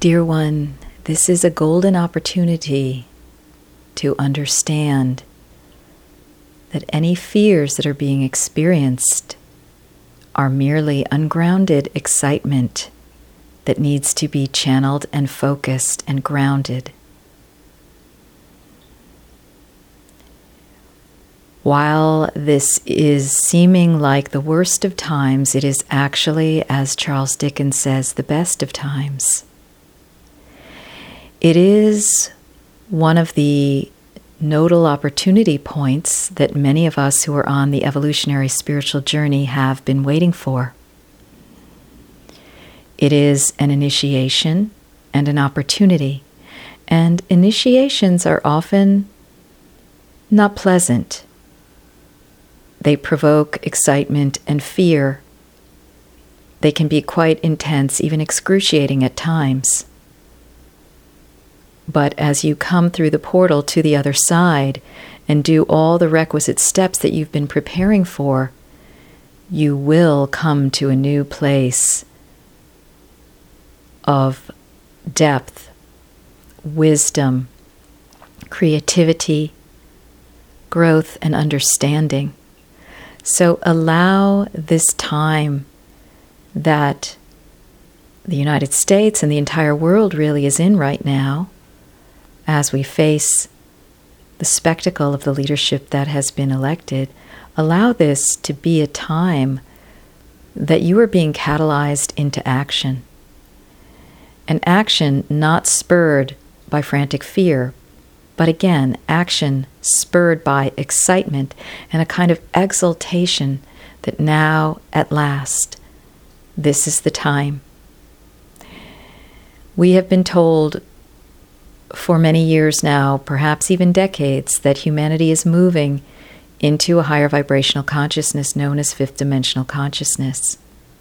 Dear one, this is a golden opportunity to understand that any fears that are being experienced are merely ungrounded excitement that needs to be channeled and focused and grounded. While this is seeming like the worst of times, it is actually, as Charles Dickens says, the best of times. It is one of the nodal opportunity points that many of us who are on the evolutionary spiritual journey have been waiting for. It is an initiation and an opportunity, and initiations are often not pleasant. They provoke excitement and fear. They can be quite intense, even excruciating at times. But as you come through the portal to the other side and do all the requisite steps that you've been preparing for, you will come to a new place of depth, wisdom, creativity, growth, and understanding. So allow this time that the United States and the entire world really is in right now, as we face the spectacle of the leadership that has been elected, allow this to be a time that you are being catalyzed into action. An action not spurred by frantic fear, but again, action spurred by excitement and a kind of exultation that now, at last, this is the time. We have been told for many years now, perhaps even decades, that humanity is moving into a higher vibrational consciousness known as fifth dimensional consciousness.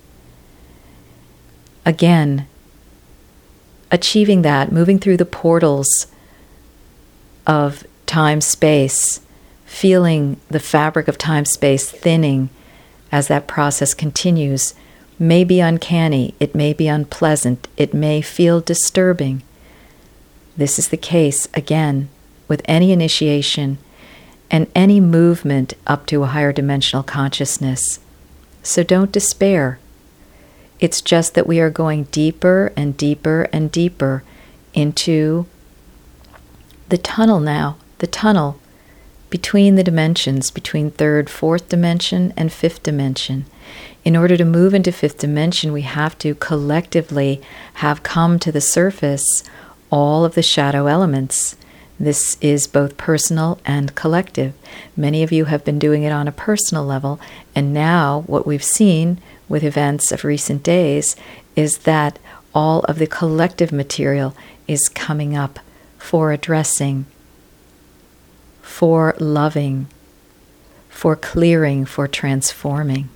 Again, achieving that, moving through the portals of time-space, feeling the fabric of time-space thinning as that process continues, may be uncanny, it may be unpleasant, it may feel disturbing. This is the case, again, with any initiation and any movement up to a higher dimensional consciousness. So don't despair. It's just that we are going deeper and deeper and deeper into the tunnel now, the tunnel between the dimensions, between third, fourth dimension and fifth dimension. In order to move into fifth dimension, we have to collectively have come to the surface all of the shadow elements. This is both personal and collective. Many of you have been doing it on a personal level, and now what we've seen with events of recent days is that all of the collective material is coming up for addressing, for loving, for clearing, for transforming.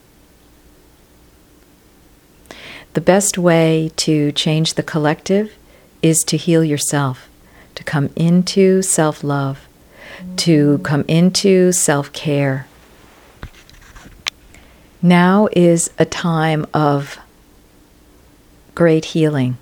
The best way to change the collective is to heal yourself, to come into self-love, to come into self-care. Now is a time of great healing.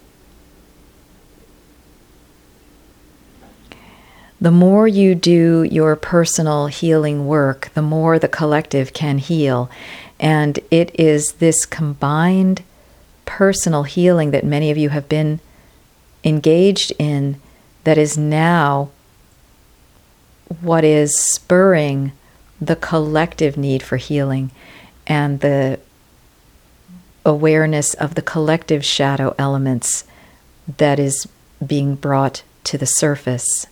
The more you do your personal healing work, the more the collective can heal. And it is this combined personal healing that many of you have been engaged in that is now what is spurring the collective need for healing and the awareness of the collective shadow elements that is being brought to the surface.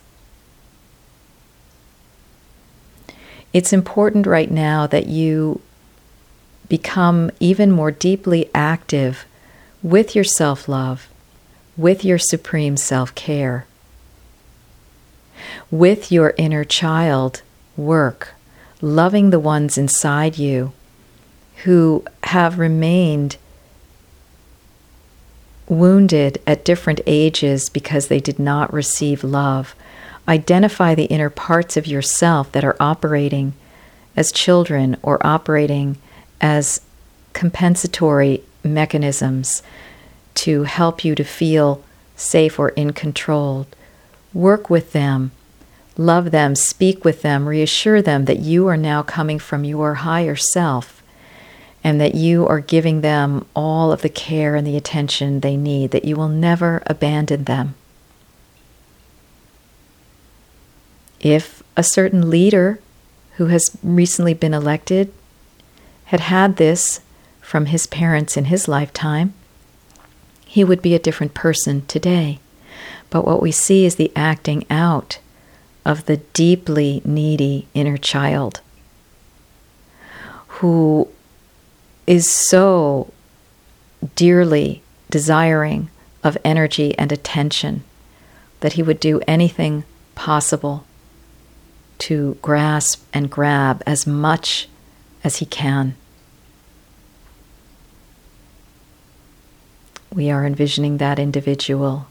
It's important right now that you become even more deeply active with your self-love, with your supreme self-care, with your inner child work, loving the ones inside you who have remained wounded at different ages because they did not receive love. Identify the inner parts of yourself that are operating as children or operating as compensatory mechanisms to help you to feel safe or in control. Work with them, love them, speak with them, reassure them that you are now coming from your higher self and that you are giving them all of the care and the attention they need, that you will never abandon them. If a certain leader who has recently been elected had this from his parents in his lifetime, he would be a different person today. But what we see is the acting out of the deeply needy inner child who is so dearly desiring of energy and attention that he would do anything possible to grasp and grab as much as he can. We are envisioning that individual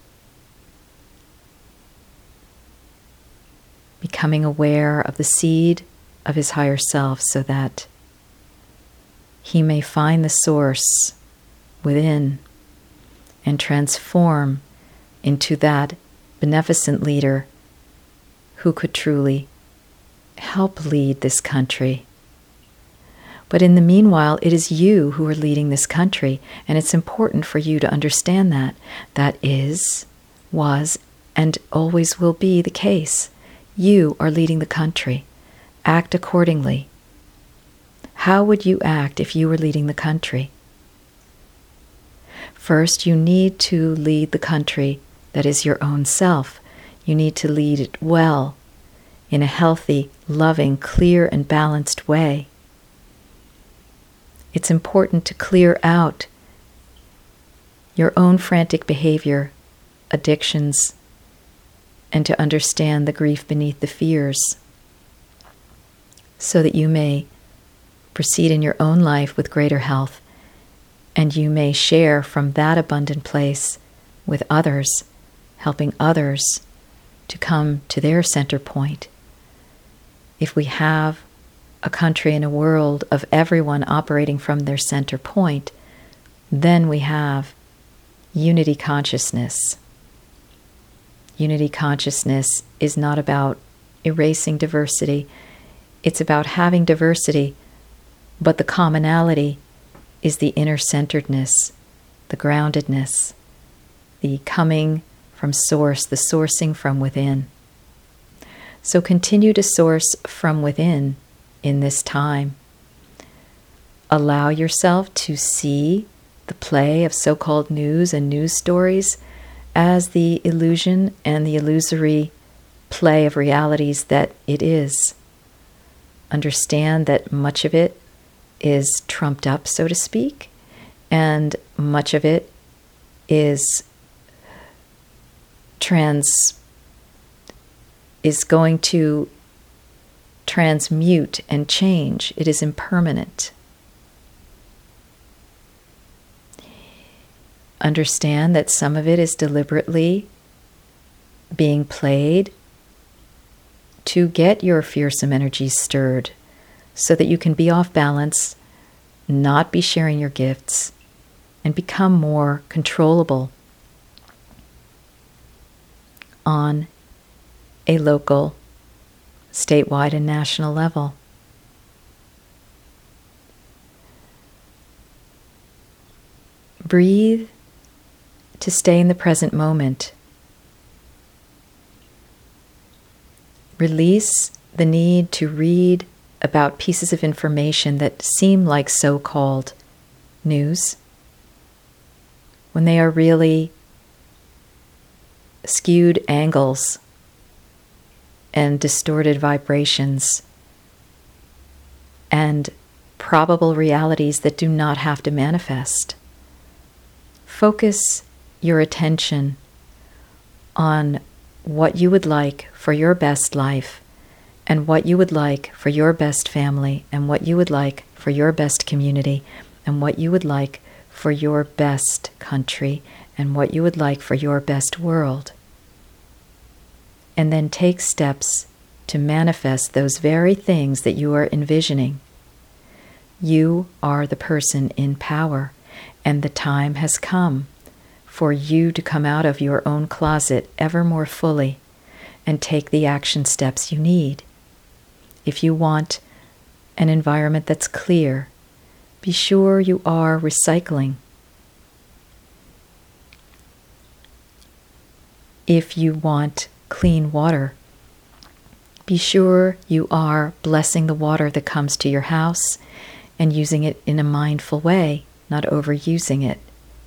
becoming aware of the seed of his higher self so that he may find the source within and transform into that beneficent leader who could truly help lead this country. But in the meanwhile, it is you who are leading this country, and it's important for you to understand that. That is, was, and always will be the case. You are leading the country. Act accordingly. How would you act if you were leading the country? First, you need to lead the country that is your own self. You need to lead it well, in a healthy, loving, clear, and balanced way. It's important to clear out your own frantic behavior, addictions, and to understand the grief beneath the fears, so that you may proceed in your own life with greater health, and you may share from that abundant place with others, helping others to come to their center point. If we have a country and a world of everyone operating from their center point, then we have unity consciousness. Unity consciousness is not about erasing diversity. It's about having diversity, but the commonality is the inner-centeredness, the groundedness, the coming from source, the sourcing from within. So continue to source from within in this time. Allow yourself to see the play of so-called news and news stories as the illusion and the illusory play of realities that it is. Understand that much of it is trumped up, so to speak, and much of it is going to transmute and change. It is impermanent. Understand that some of it is deliberately being played to get your fearsome energies stirred so that you can be off balance, not be sharing your gifts, and become more controllable on a local, statewide, and national level. Breathe to stay in the present moment. Release the need to read about pieces of information that seem like so-called news when they are really skewed angles and distorted vibrations and probable realities that do not have to manifest. Focus your attention on what you would like for your best life, and what you would like for your best family, and what you would like for your best community, and what you would like for your best country, and what you would like for your best world. And then take steps to manifest those very things that you are envisioning. You are the person in power, and the time has come for you to come out of your own closet ever more fully and take the action steps you need. If you want an environment that's clear, be sure you are recycling. If you want clean water, be sure you are blessing the water that comes to your house and using it in a mindful way, not overusing it.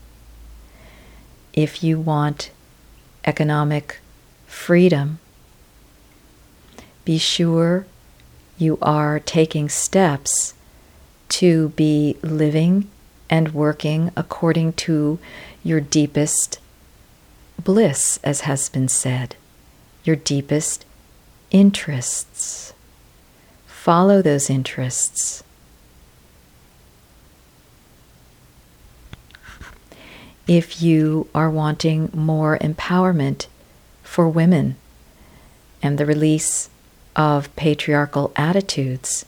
If you want economic freedom, be sure you are taking steps to be living and working according to your deepest bliss, as has been said, your deepest interests. Follow those interests. If you are wanting more empowerment for women and the release of patriarchal attitudes,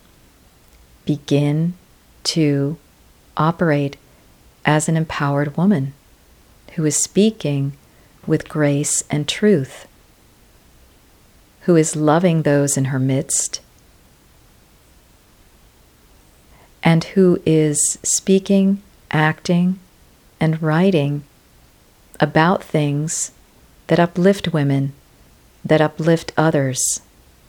begin to operate as an empowered woman who is speaking with grace and truth, who is loving those in her midst, and who is speaking, acting, and writing about things that uplift women, that uplift others.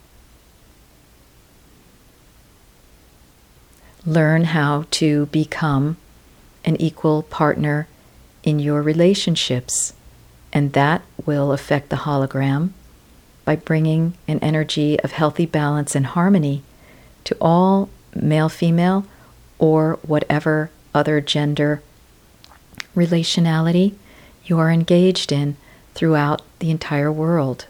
Learn how to become an equal partner in your relationships, and that will affect the hologram by bringing an energy of healthy balance and harmony to all male, female, or whatever other gender relationality you are engaged in throughout the entire world.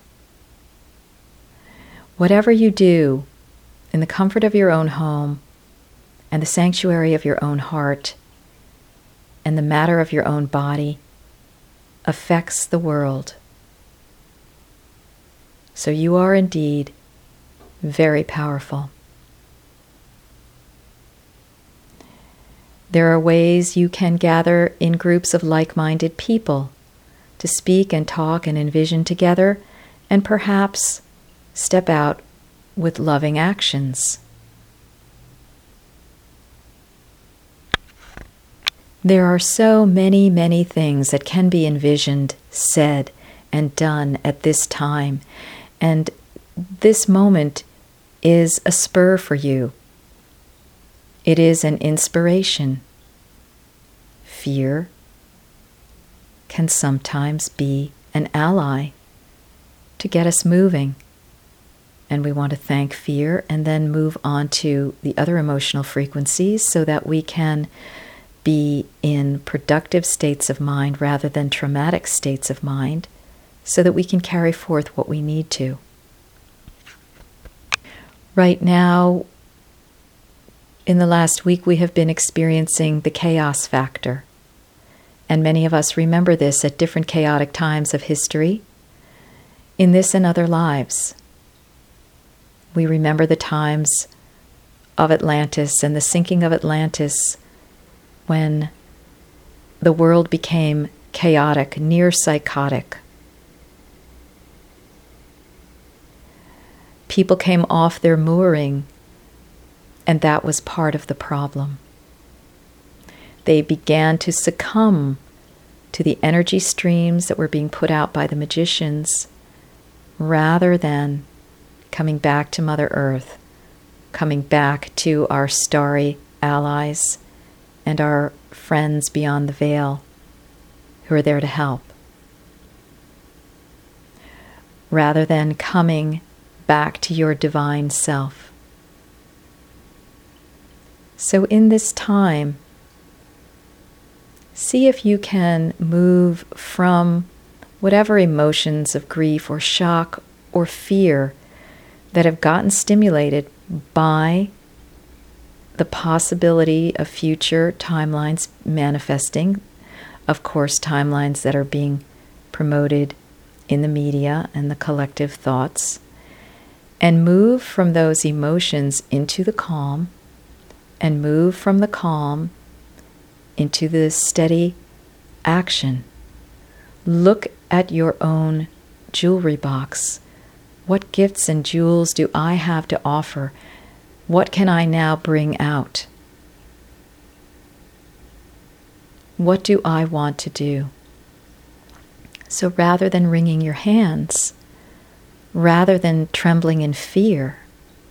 Whatever you do in the comfort of your own home and the sanctuary of your own heart and the matter of your own body affects the world. So you are indeed very powerful. There are ways you can gather in groups of like-minded people to speak and talk and envision together, and perhaps step out with loving actions. There are so many, many things that can be envisioned, said, and done at this time, and this moment is a spur for you. It is an inspiration. Fear can sometimes be an ally to get us moving. And we want to thank fear and then move on to the other emotional frequencies so that we can be in productive states of mind rather than traumatic states of mind, so that we can carry forth what we need to. Right now, in the last week, we have been experiencing the chaos factor. And many of us remember this at different chaotic times of history, in this and other lives. We remember the times of Atlantis and the sinking of Atlantis, when the world became chaotic, near psychotic. People came off their mooring, and that was part of the problem. They began to succumb to the energy streams that were being put out by the magicians, rather than coming back to Mother Earth, coming back to our starry allies and our friends beyond the veil who are there to help. Rather than coming back to your divine self. So in this time, see if you can move from whatever emotions of grief or shock or fear that have gotten stimulated by the possibility of future timelines manifesting, of course, timelines that are being promoted in the media and the collective thoughts, and move from those emotions into the calm, and move from the calm into the steady action Look at your own jewelry box. What gifts and jewels do I have to offer? What can I now bring out? What do I want to do? So rather than wringing your hands, rather than trembling in fear,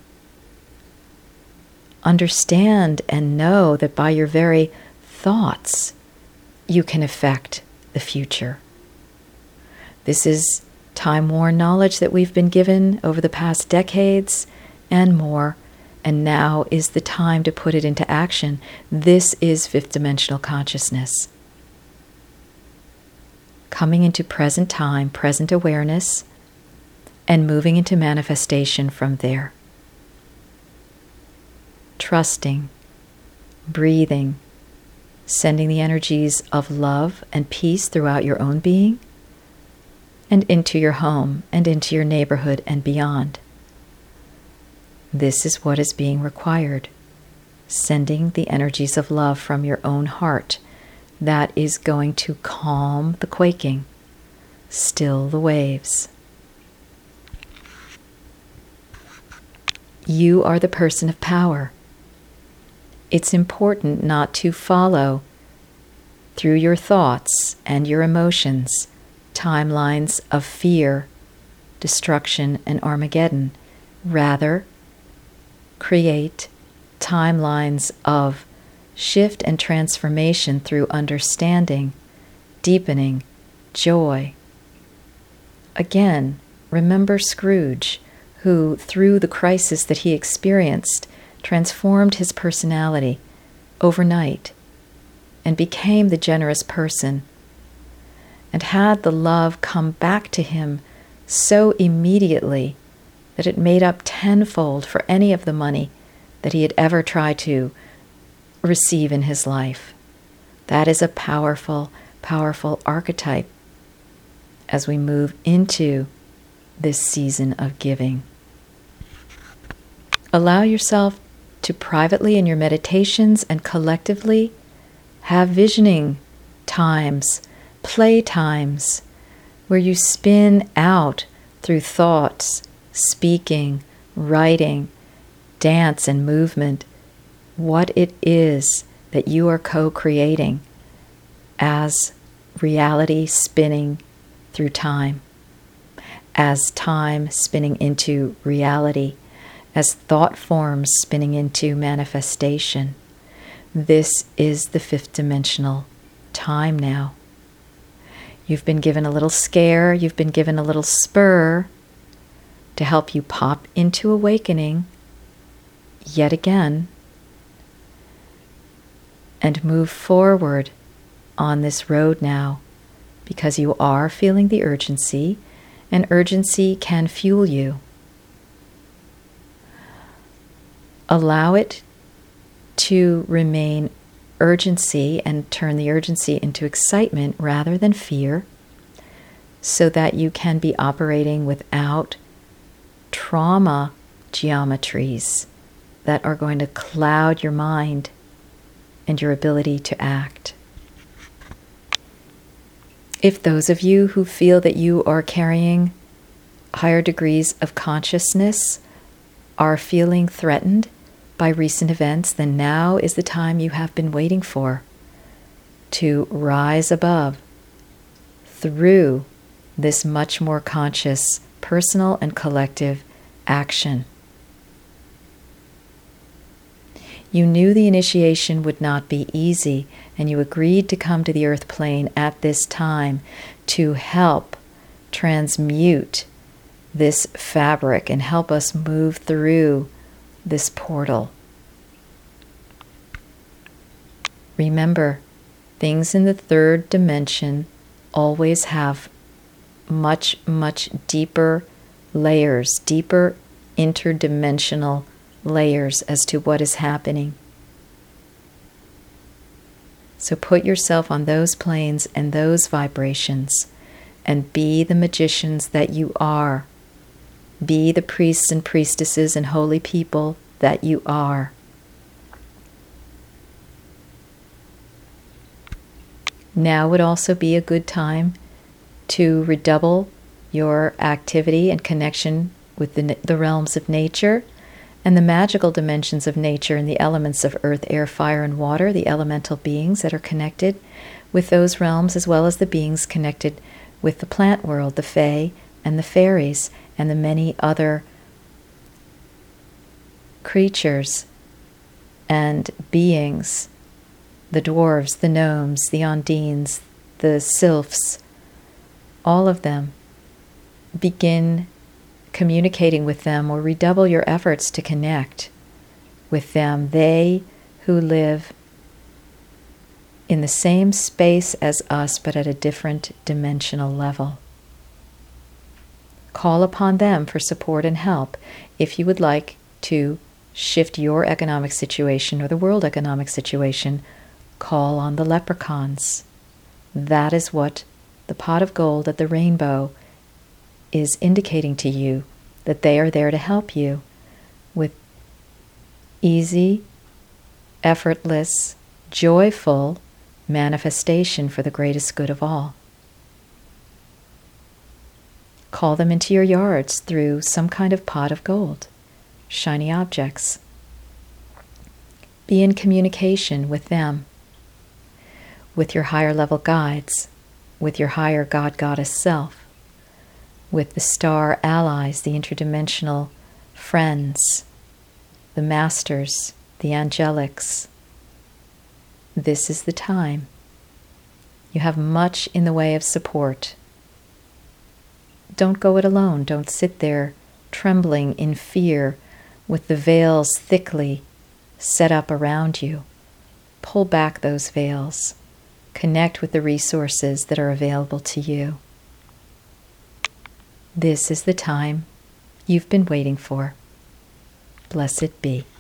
understand and know that by your very thoughts, you can affect the future. This is time-worn knowledge that we've been given over the past decades and more, and now is the time to put it into action. This is fifth dimensional consciousness. Coming into present time, present awareness, and moving into manifestation from there. Trusting, breathing, sending the energies of love and peace throughout your own being and into your home and into your neighborhood and beyond. This is what is being required. Sending the energies of love from your own heart. That is going to calm the quaking, still the waves. You are the person of power. It's important not to follow through your thoughts and your emotions timelines of fear, destruction, and Armageddon. Rather, create timelines of shift and transformation through understanding, deepening, joy. Again, remember Scrooge, who, through the crisis that he experienced, transformed his personality overnight and became the generous person, and had the love come back to him so immediately that it made up tenfold for any of the money that he had ever tried to receive in his life. That is a powerful, powerful archetype as we move into this season of giving. Allow yourself to privately in your meditations and collectively have visioning times, play times, where you spin out through thoughts, speaking, writing, dance, and movement what it is that you are co-creating as reality spinning through time, as time spinning into reality, as thought forms spinning into manifestation. This is the fifth dimensional time now. You've been given a little scare, you've been given a little spur to help you pop into awakening yet again and move forward on this road now, because you are feeling the urgency, and urgency can fuel you. Allow it to remain urgency and turn the urgency into excitement rather than fear, so that you can be operating without trauma geometries that are going to cloud your mind and your ability to act. If those of you who feel that you are carrying higher degrees of consciousness are feeling threatened by recent events, then now is the time you have been waiting for to rise above through this much more conscious personal and collective action. You knew the initiation would not be easy, and you agreed to come to the earth plane at this time to help transmute this fabric and help us move through this portal. Remember, things in the third dimension always have much, much deeper layers, deeper interdimensional layers as to what is happening. So put yourself on those planes and those vibrations and be the magicians that you are. Be the priests and priestesses and holy people that you are. Now would also be a good time to redouble your activity and connection with the realms of nature and the magical dimensions of nature and the elements of earth, air, fire, and water, the elemental beings that are connected with those realms, as well as the beings connected with the plant world, the fae and the fairies, and the many other creatures and beings, the dwarves, the gnomes, the ondines, the sylphs, all of them. Begin communicating with them, or redouble your efforts to connect with them. They who live in the same space as us, but at a different dimensional level. Call upon them for support and help if you would like to shift your economic situation or the world economic situation. Call on the leprechauns. That is what the pot of gold at the rainbow is indicating to you, that they are there to help you with easy, effortless, joyful manifestation for the greatest good of all. Call them into your yards through some kind of pot of gold, shiny objects. Be in communication with them, with your higher level guides, with your higher God, Goddess self, with the star allies, the interdimensional friends, the masters, the angelics. This is the time. You have much in the way of support. Don't go it alone. Don't sit there trembling in fear with the veils thickly set up around you. Pull back those veils. Connect with the resources that are available to you. This is the time you've been waiting for. Blessed be.